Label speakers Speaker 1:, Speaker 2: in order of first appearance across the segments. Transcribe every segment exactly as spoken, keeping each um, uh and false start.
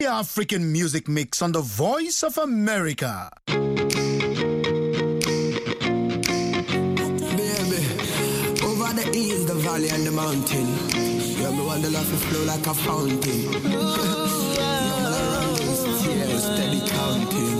Speaker 1: African music mix on the Voice of America.
Speaker 2: Baby, over the hills, the valley and the mountain. Yeah, me want the love to flow like a fountain. Yeah, steady counting.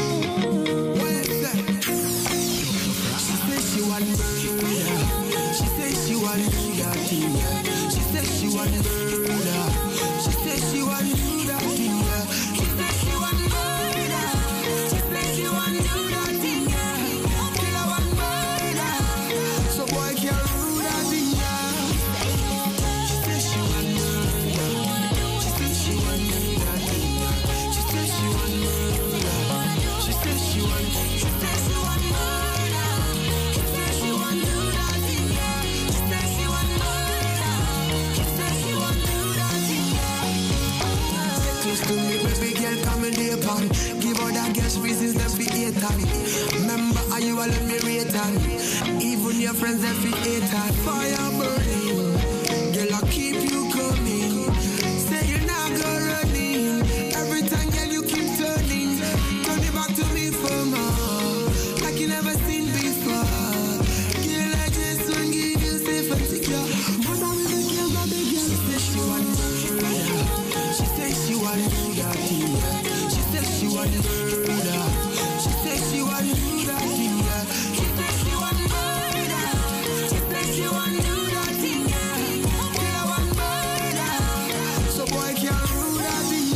Speaker 2: She says she want murder. She says she want to do that thing. She says she want murder. She says she want to do that thing. She says she want murder. She says she want to do that thing. Kill her one murder. So boy can't rule that thing. She says she want murder. She says she want to do that thing. She says she want murder. She says she want. She says she want murder. She says she want to do that thing. She says she want murder. She says she want to do that thing. Get close to me, baby girl, come in the pan. Give her that girl's reasons that we hate her. Remember how you all let me rate her. Even your friends that we hate her. Fire burning, girl, I keep you coming. Say you're not gonna running. Every time, girl, you keep turning. Turn it back to me for more, like you never seen before. Girl, I just want to give you safe and secure. Mother with the girl, my big girl. She says she want murder. She says she want to do that thing. She says she want murder. She says she want to do that thing. She says she want murder. She says she want to do that thing. Kill her one murder. So boy can't rule that thing.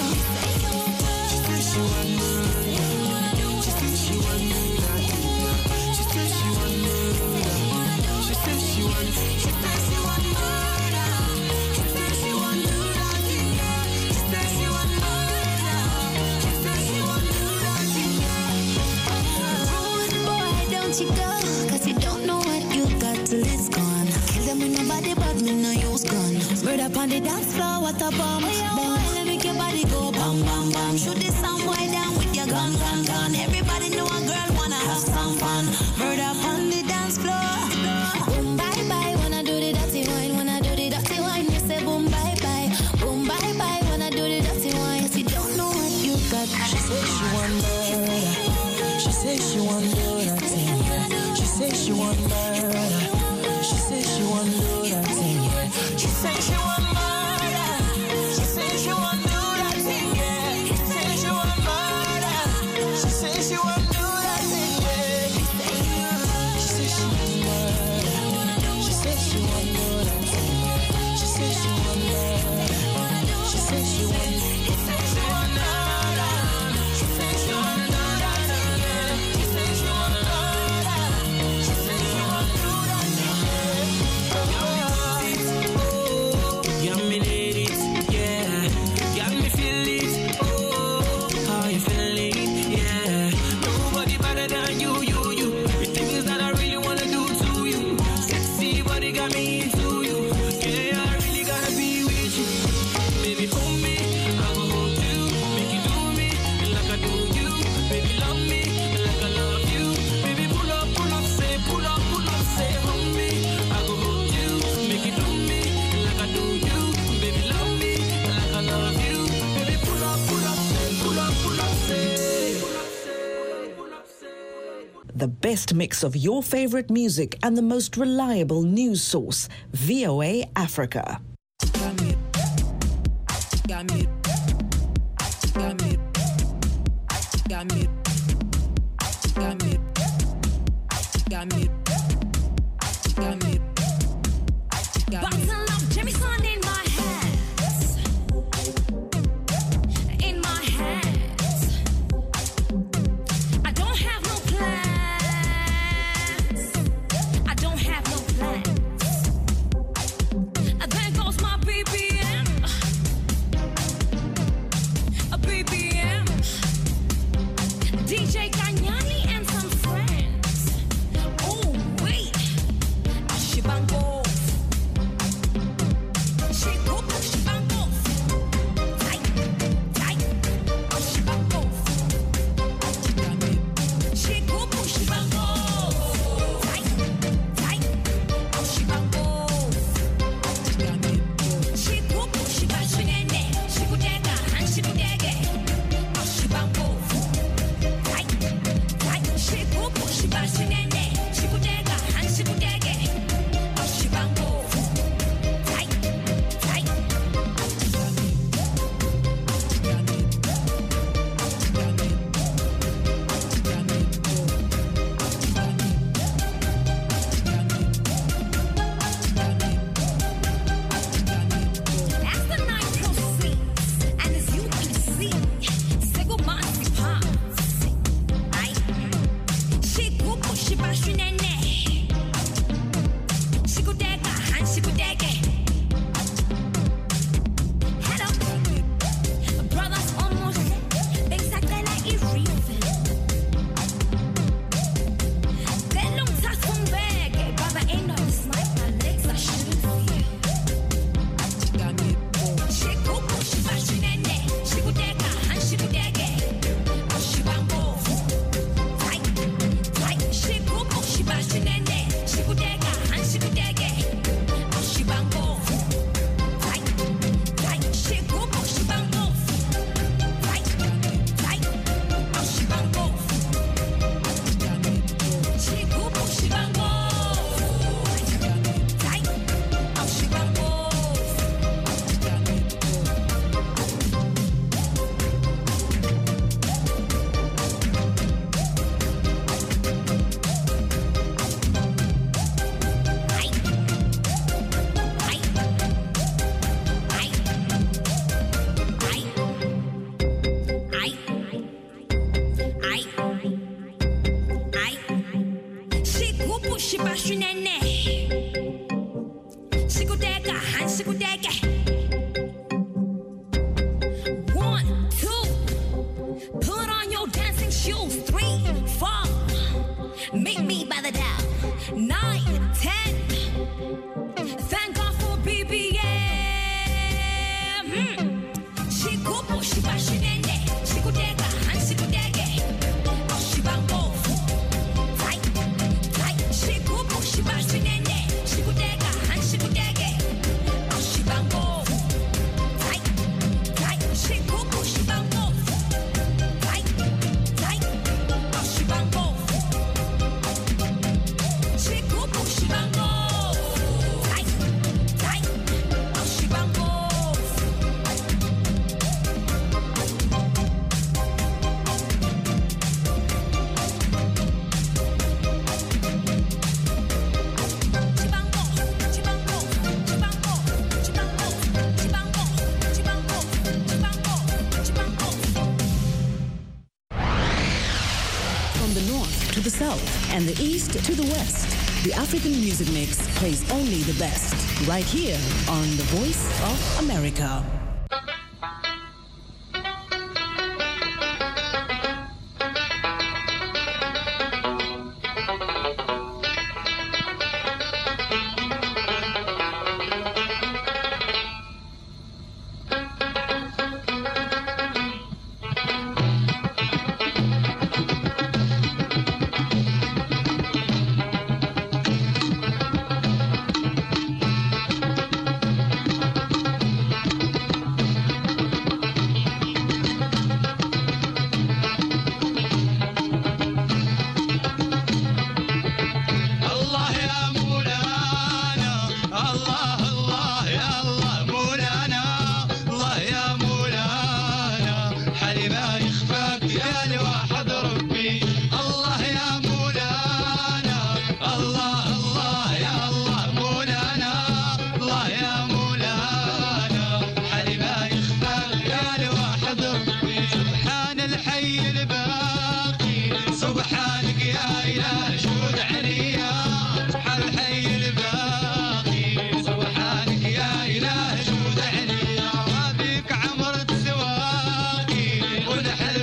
Speaker 2: She says she want murder. She says she want to do that thing. She says she want murder. She says she want. She says she want murder. She says she want to do that thing. She says she want murder. She says she want to do that thing.
Speaker 3: Rude boy, don't you go, cause you don't know what you got till it's gone. Kill them with nobody but me, no use gun. Bird up on the dance floor, what a bomb. Oh yeah, boy, let me make your body go bang, bang, bang. Shoot this some boy down with your gun, gun, gun. Everybody know a girl wanna have some fun. Bird up on the dance floor. Boom, bye, bye, wanna do the dirty wine. Wanna do the dirty wine, you say boom, bye, bye. Boom, bye, bye, wanna do the dirty wine. Yes, you don't know what you got.
Speaker 2: She says she want murder. She says she want to do that thing. She says she want murder. She says she want to do that thing. She says she want murder. She says she want to do that thing. She says she want murder. She says she want to do that thing. She says she want murder. She says she want to do that thing. She says she want murder. She says she want. She says she want murder. She says she want to do that thing. She says she want murder. She says she want to do that thing.
Speaker 4: Got me need it, yeah. Got me feel it, oh. How you feeling, yeah. Nobody better than you, you, you. The things that I really wanna do to you. Sexy body got me into you. Yeah, I really gotta be with you. Baby, hold me, I will hold you. Make you do me like I do you. Baby, love me like I love you. Baby, pull up, pull up, say, pull up, pull up, say, hold me. I will hold you. Make you do me like I do you. Baby, love me like I love you. Baby, pull up, pull up, say, pull up, pull up, say.
Speaker 5: The best mix of your favorite music and the most reliable news source, V O A Africa.
Speaker 6: Got me, got me, got me, got me, got me, got me, got me, got me.
Speaker 3: Bottle of Jameson in my hands. In my hands. I don't have no plans. I don't have no plans. There goes my B B M. A B B Put on your dancing shoes. Three, four. Meet me by the dial. Nine, ten. Thank God for B B M. Hmm. She kupo, she bashinende. She kudega, and she kudege. Oh, she bango. Tight, tight. She kupo, she bashinende. She kudega, and she kudege. Oh, she bango. Tight, tight. She kupo, she bango. Tight, tight. Oh, she bango. She kupo, she bango. Tight, tight. Oh, she bango.
Speaker 7: From the north to the south and the east to the west, the African Music Mix plays only the best right here on The Voice of America.
Speaker 8: الله يا مولانا الله الله يا الله مولانا الله يا مولانا حالي ما يخفاك يا لواحد ربي الله يا مولانا الله الله يا الله مولانا الله يا مولانا حالي ما يخفاك يا لواحد ربي سبحان الحي الباقي سبحانك يا إله جود عليا سبحان الحي الباقي سبحانك يا إله جود عليا وابيك عمرت سواقي ونحل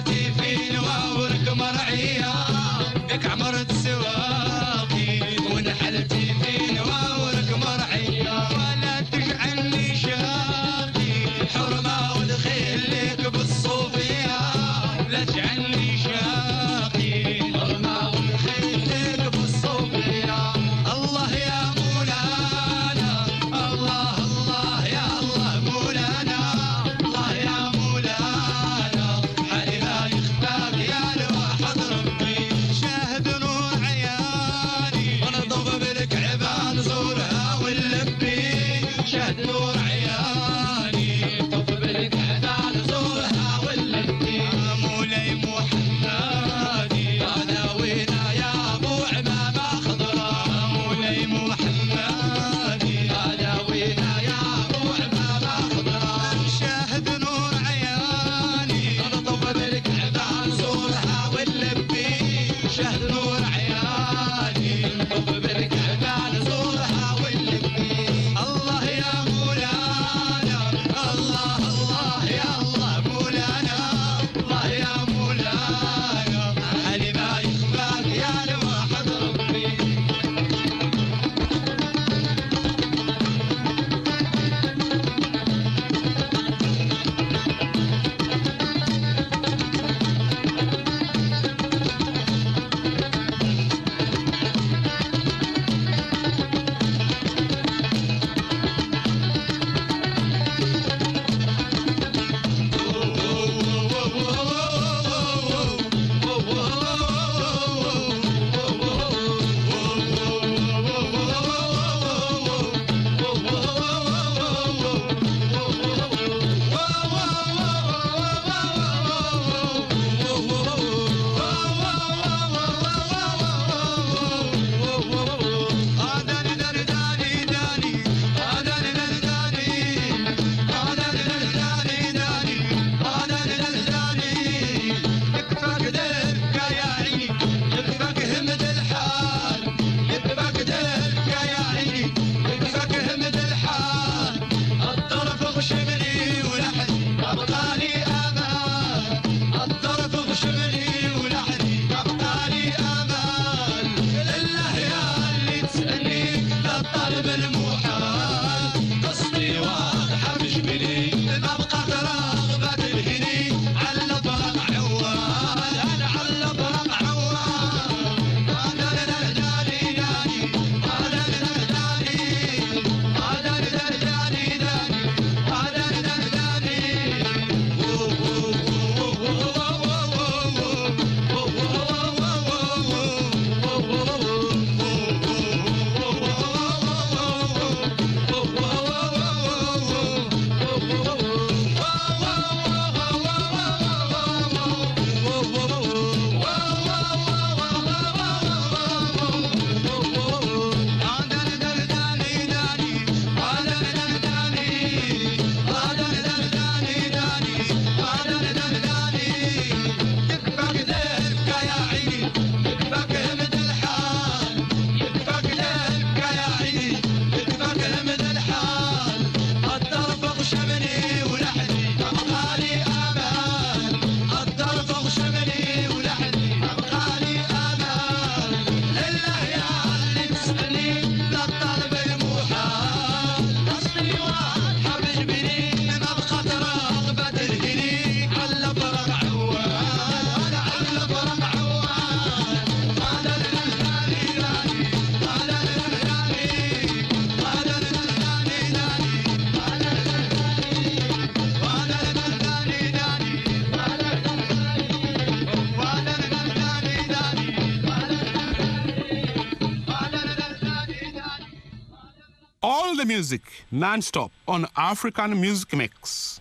Speaker 9: the music non-stop on African Music Mix.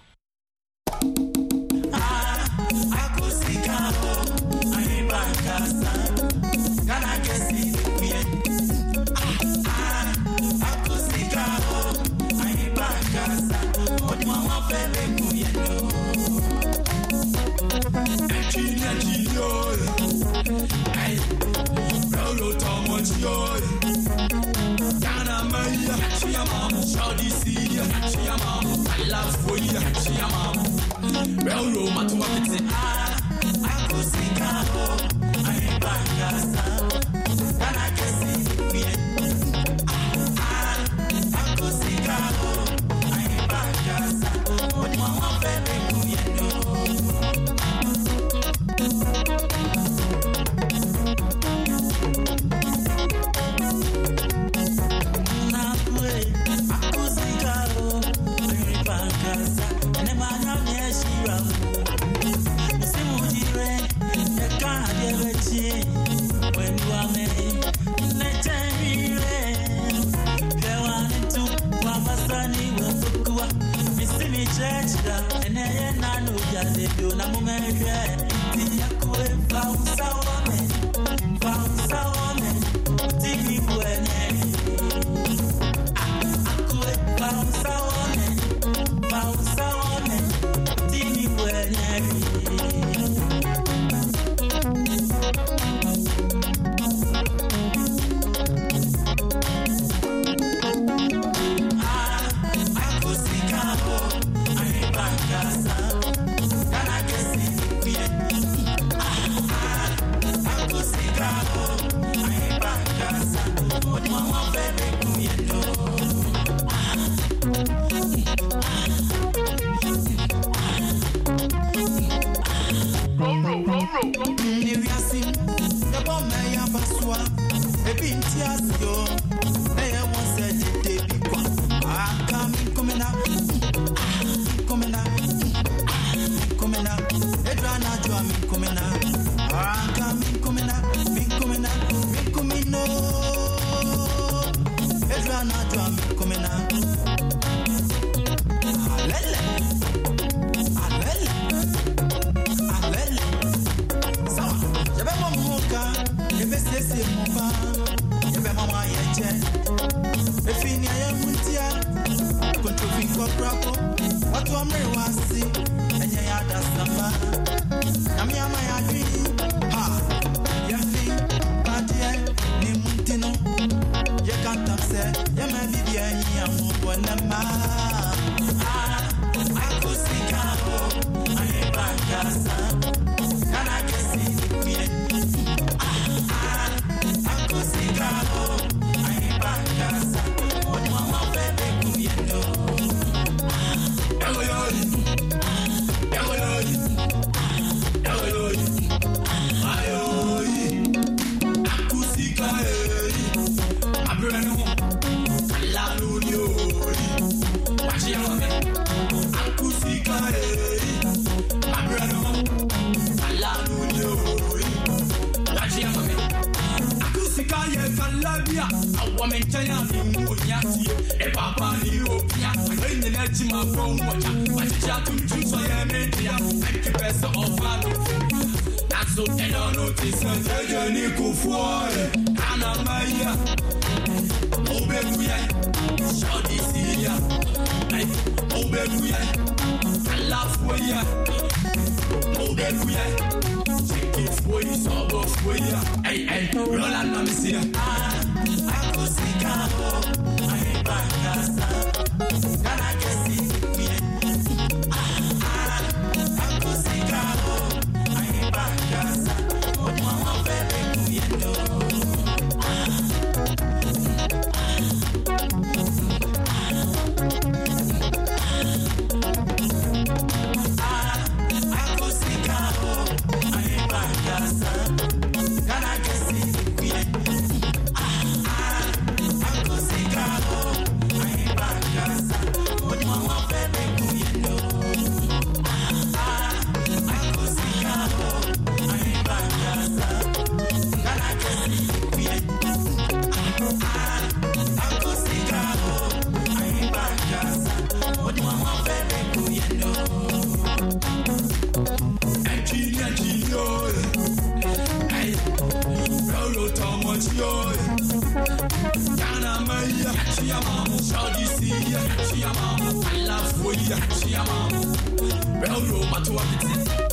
Speaker 2: Kenya Gio. Hey, Rolo Tomo Gio. Yana Maya, she a mama. Shawty see ya, she a mama. I love for ya, she a mama. Rolo Matua Petit.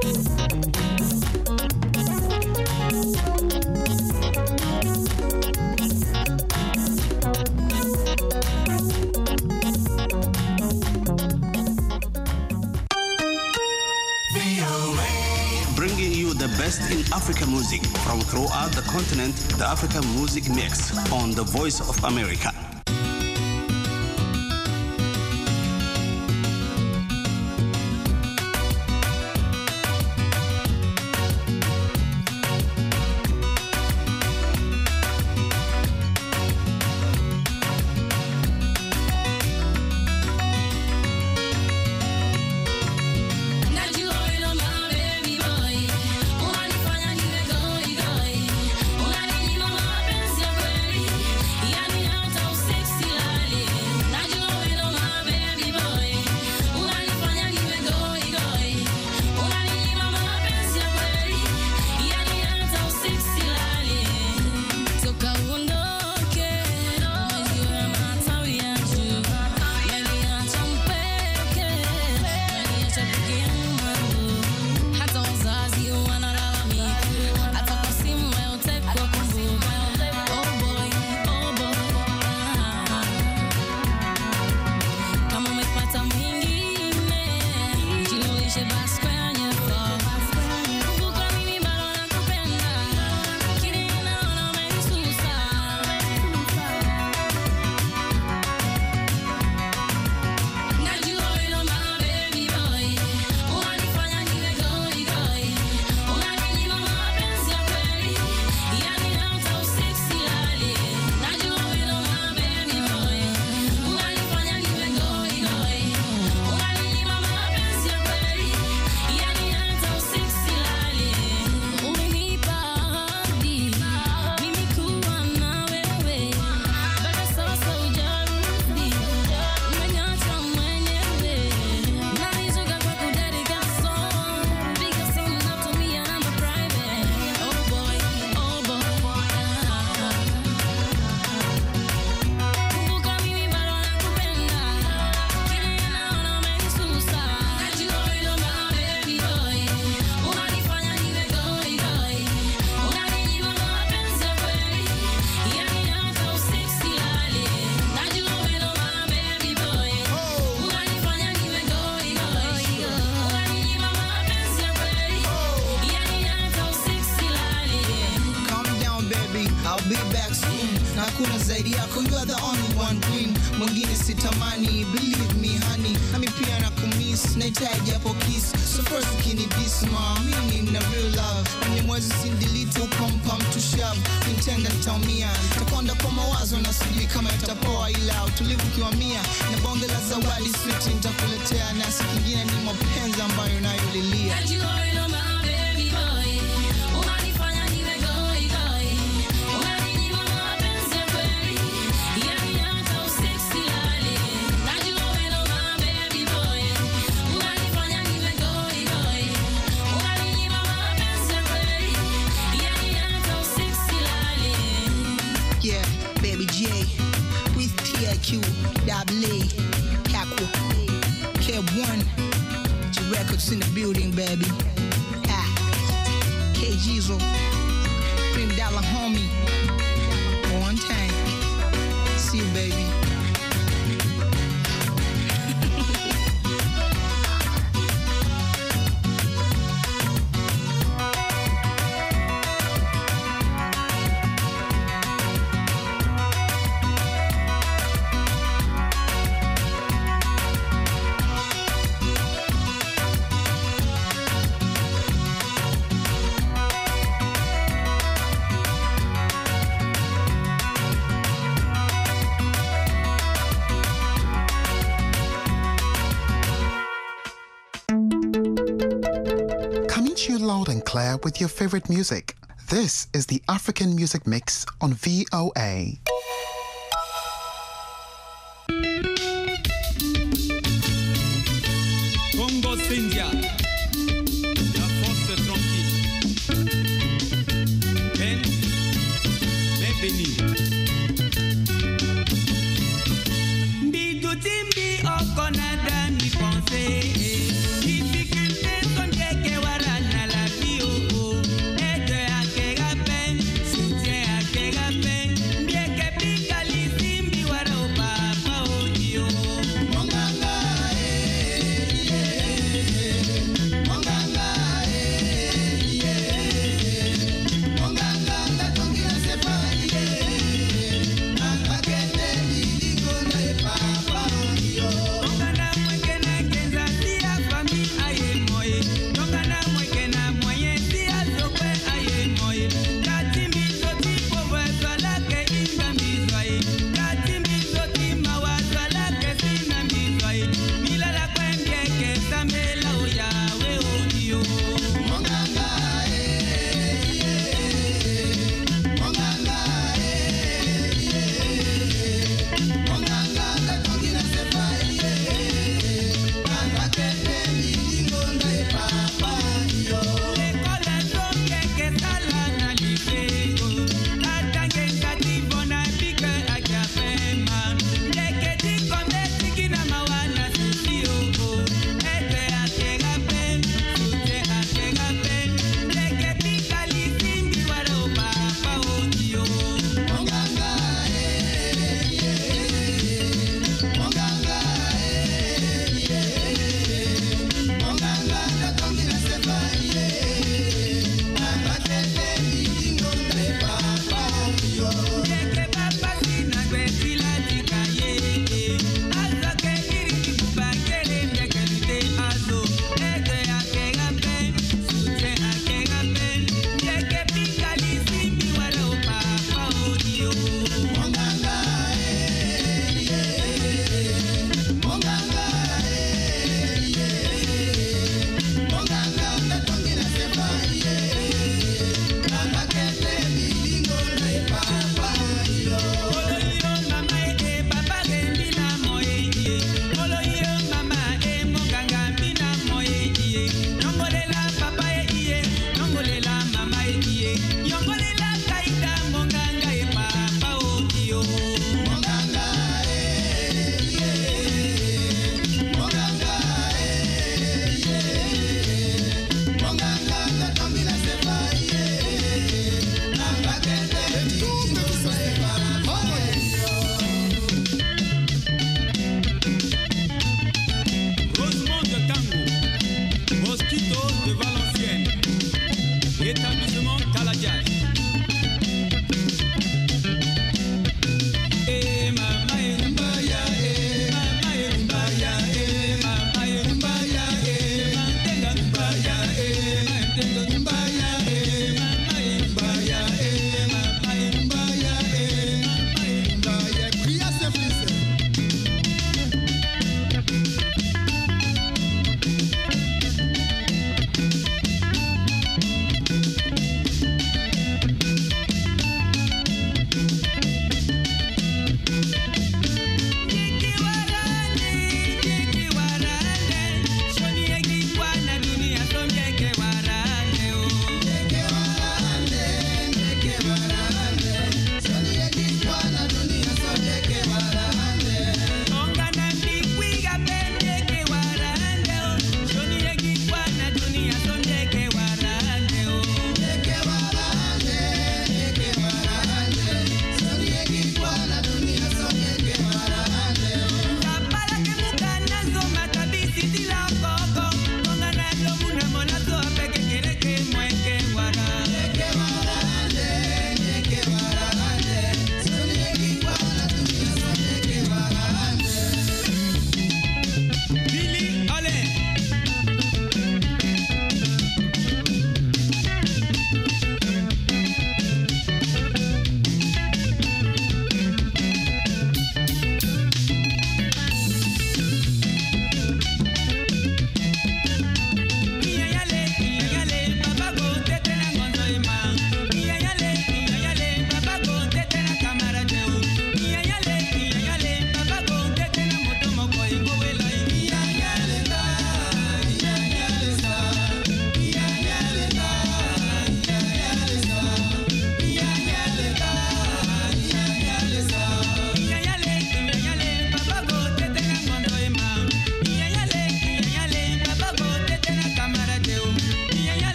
Speaker 10: Bringing you the best in African music from throughout the continent, the African Music Mix on the Voice of America.
Speaker 11: Loud and clear with your favorite music. This is the African Music Mix on V O A.
Speaker 12: Congo India. La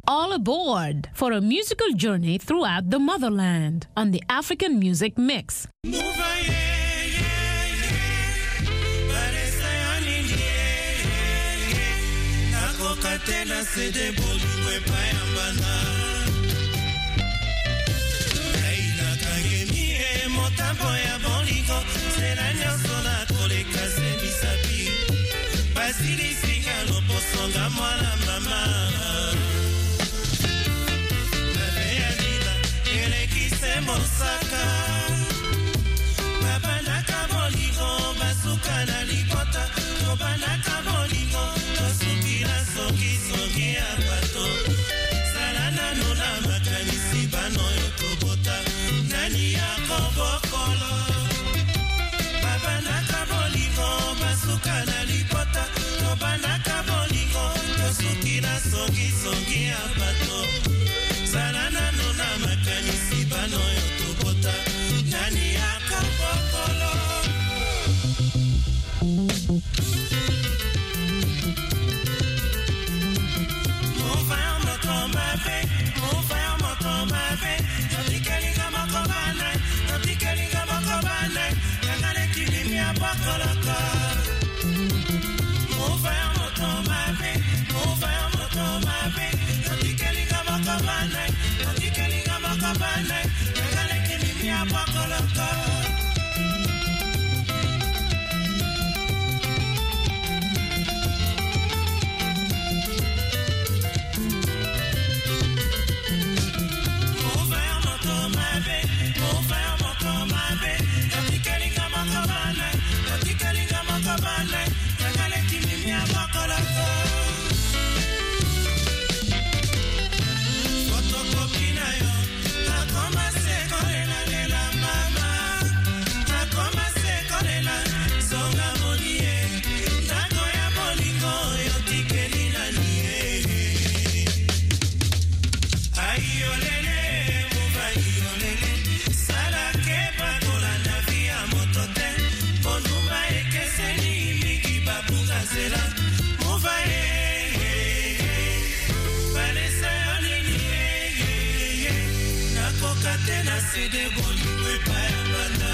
Speaker 12: all aboard for a musical journey throughout the motherland on the African Music Mix.
Speaker 13: Basili singa lo posonga mwana mama. Bebe adila ele kise mosaka. Baba nakabolingo basuka na libota. Toba nakabolingo tosuki na songi songi apato. Salana nuna makanisi bano yotobota. Nani yako bokolo. Baba nakabolingo basuka na libota. Banaka bolingo, tosuki na songi songi apato. Salana nuna makanisi bano yotobota. Nani yaka bokolo. Mon frère me tombe avec, mon frère me tombe avec. Tati kelinga makobane, tati kelinga makobane. Yangale kilimi ya bakolaka. Mon frère me tombe avec, mon frère me tombe avec. Tati kelinga makobane, tati kelinga makobane. Yangale kilimi ya bakolaka. C'est des bons loups pas abandonnés.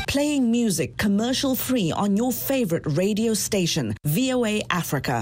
Speaker 5: playing music commercial-free on your favorite radio station, V O A Africa.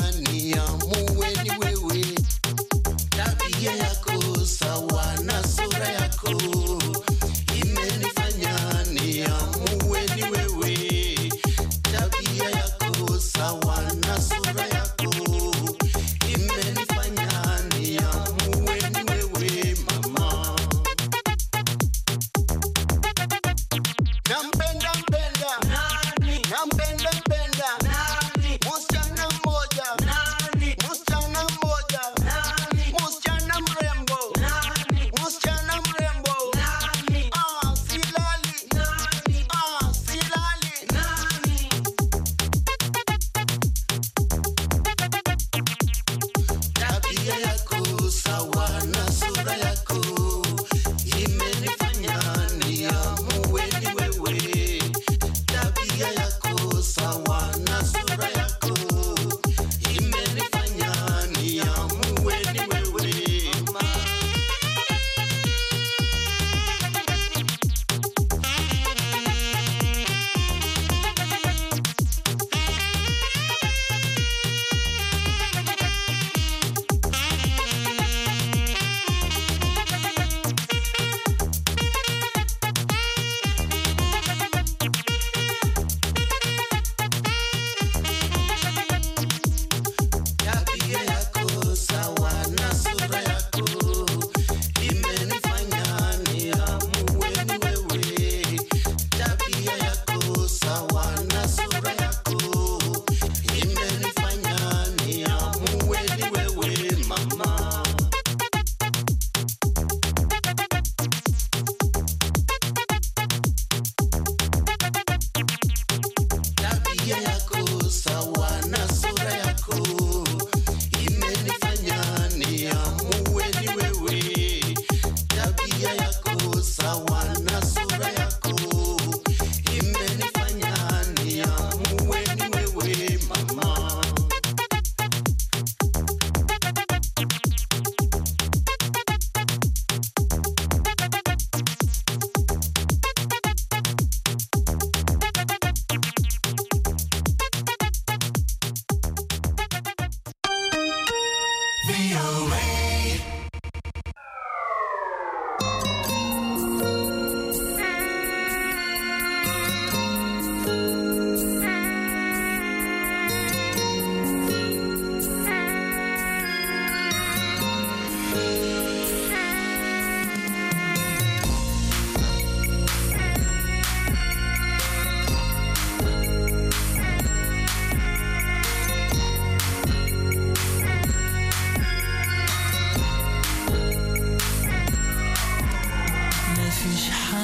Speaker 14: Tabia yako sawa na sura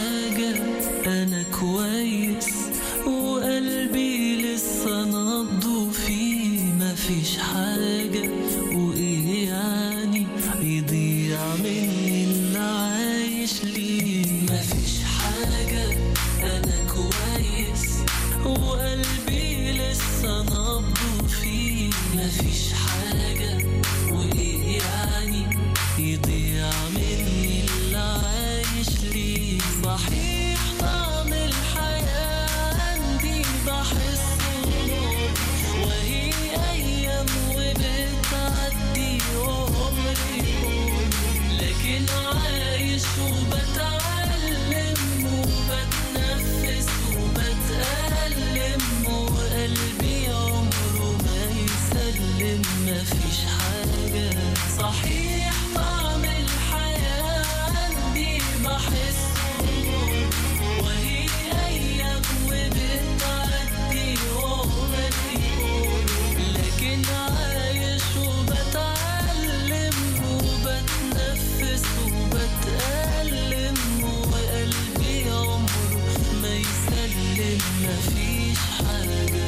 Speaker 14: حاجة أنا كويس وقلبي لسه نبضه فيه مفيش حاجة وإيه يعني يضيع مني اللي عايش ليه مفيش حاجة أنا كويس وقلبي لسه نبضه فيه مفيش حاجة وإيه يعني يضيع مني اللي عايش ليه صحيح طعم الحياة عندي بحسه وهي أيام وبتعدي وعمري يقول لكن عايش وبتعلم وبتنفس وبتألم وقلبي عمره ما يسلم مفيش حاجة صحيح طعم الحياة عندي بحسه وهي أيام وبتعدي وعمري يقول لكن عايش وبتعلم وبتنفس وبتألم وقلبي عمره ما يسلم مفيش حاجة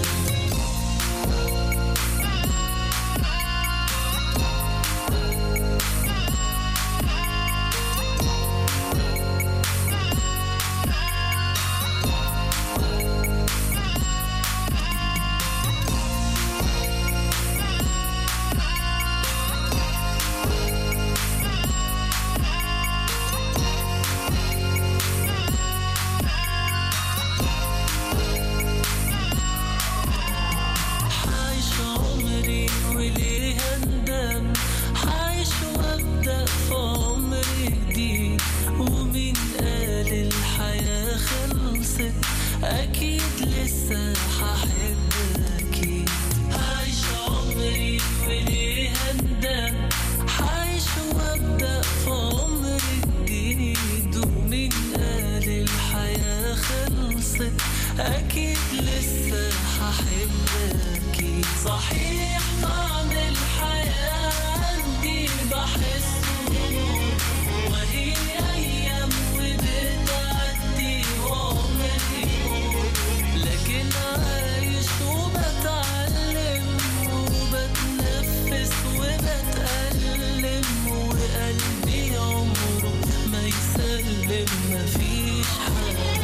Speaker 14: أكيد لسه هحب أكيد عايش عمري وليه هندم عايش وأبدأ في عمر جديد ومين قال الحياة خلصت أكيد لسه هحب أكيد صحيح طعم الحياة عندي بحسه وهي أيام وبتعدي وعمري لكن عايش وبتعلم وبتنفس وبتألم وقلبي عمره ما يسلم مفيش حاجة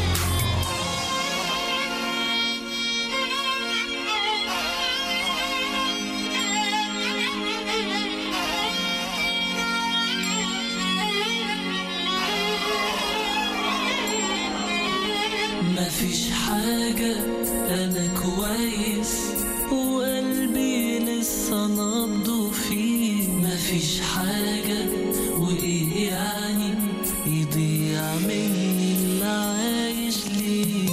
Speaker 14: مفيش حاجة أنا كويس وقلبي لسه نبضه فيه مفيش حاجة وإيه يعني يضيع مني اللي عايش ليه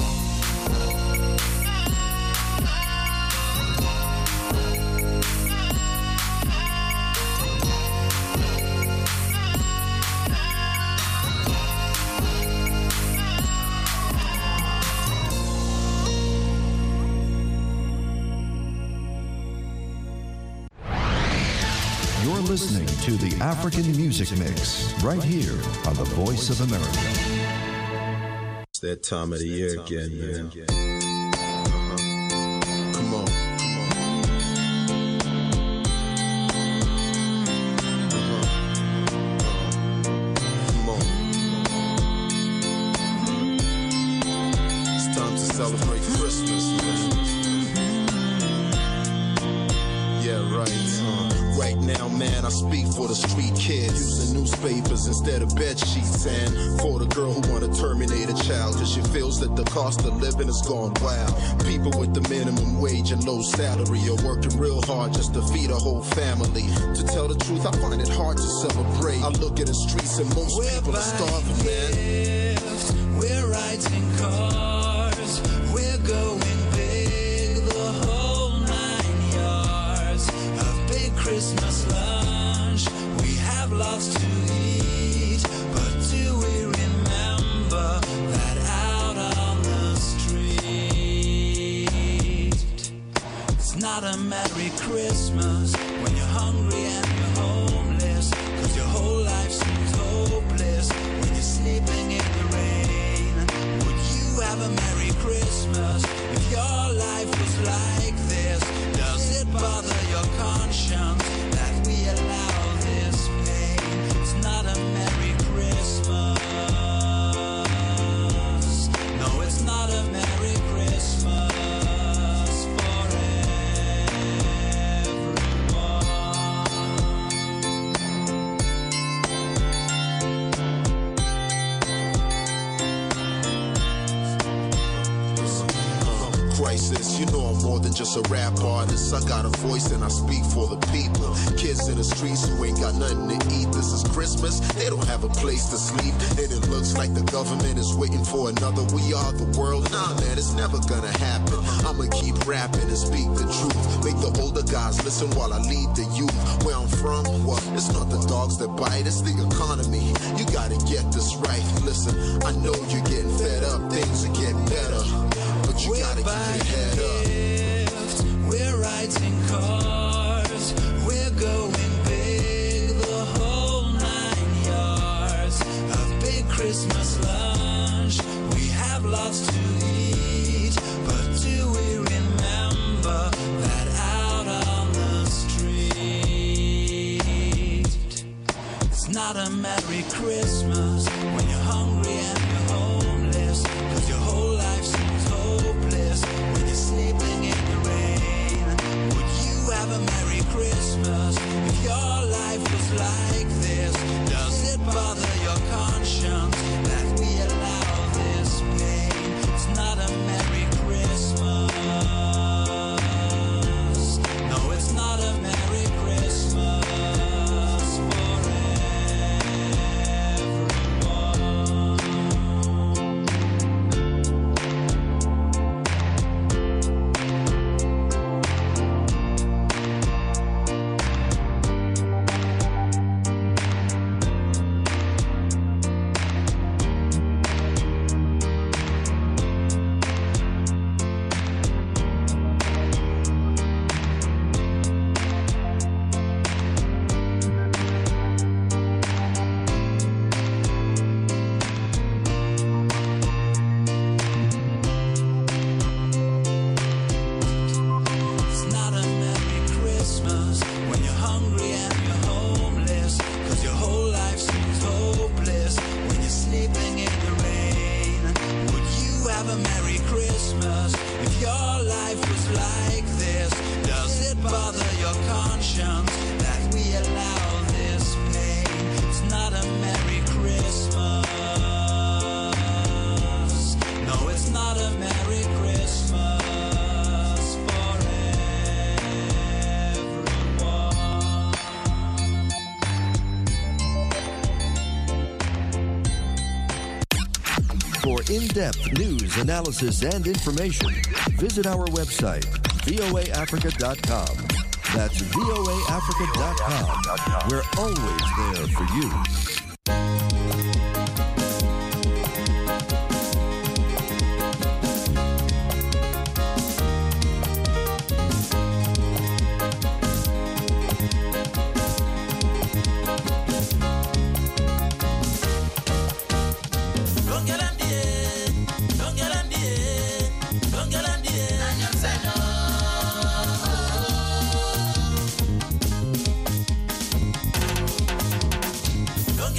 Speaker 15: You're listening to the African Music Mix right here on the Voice of America.
Speaker 16: It's that time of the year again, man. Uh-huh. Come on. Uh-huh. Come on. It's time to celebrate Christmas, man. Yeah, right. Uh, right now, man, I speak for the street kids, using newspapers instead of bed sheets, and for the girl who wanna terminate a child cause she feels that the cost of living has gone wild. People with the minimum wage and low salary are working real hard just to feed a whole family. To tell the truth, I find it hard to celebrate. I look at the streets and most we're people are starving, man. Gifts, we're writing cars, we're going big, the whole nine yards. A big Christmas lunch, we have lots to eat, but do we remember that out on the street? It's not a Merry Christmas when you're hungry and you're homeless, cause your whole life seems hopeless when you're sleeping in the rain. racist. You know I'm more than just a rap artist. I got a voice and I speak for the people. Kids in the streets who ain't got nothing to eat. This is Christmas, they don't have a place to sleep. And it looks like the government is waiting for another We Are the World. Nah, man, it's never gonna happen. I'ma keep rapping and speak the truth. Make the older guys listen while I lead the youth. Where I'm from, well, it's not the dogs that bite, it's the economy. You gotta get this right. Listen, I know you're getting fed up, things are getting better, but you
Speaker 13: We're
Speaker 16: gotta keep your head up.
Speaker 13: gift, we're writing cars, we're going big, the whole nine yards. A big Christmas lunch, we have lots to eat, but do we remember that out on the street? It's not a Merry Christmas when you're hungry and you're homeless, 'cause your whole life seems hopeless when you're sleeping in the rain. Would you have a Merry Christmas if your life was like this? Does it bother your conscience that we allow this pain? It's not a Merry Christmas. No, it's not a Merry Christmas for
Speaker 15: For in-depth news, analysis, and information, visit our website, V O A Africa dot com. That's V O A Africa dot com. We're always there for you.
Speaker 13: Don't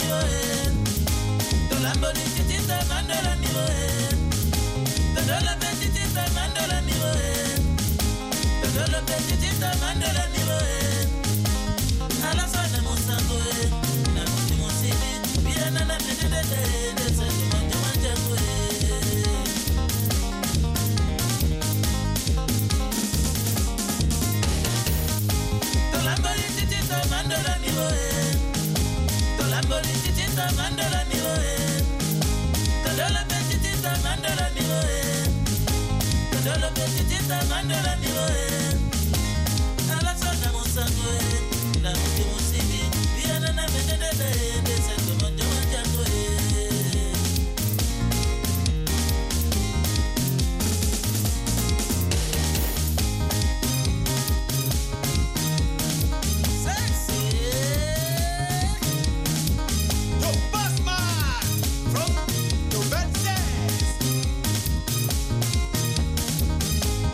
Speaker 17: eh. Tolamba di tita mandala mi eh. Todola petita mandala mi eh. Todola petita mandala mi eh. Ala sana musango eh. Na muti musini bia na na de de de de sa manja manja eh. Tolamba di tita mandala mi eh. Tolamba di tita mandala mi eh. Todola petita mandala mi eh. Todola petita mandala mi eh.